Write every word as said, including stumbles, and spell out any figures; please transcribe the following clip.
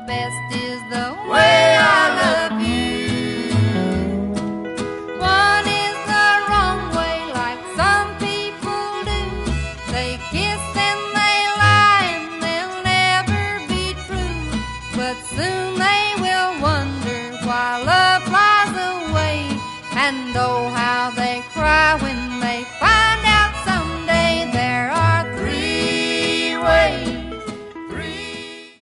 best is the way I love you. One is the wrong way, like some people do. They kiss and they lie and they'll never be true, but soon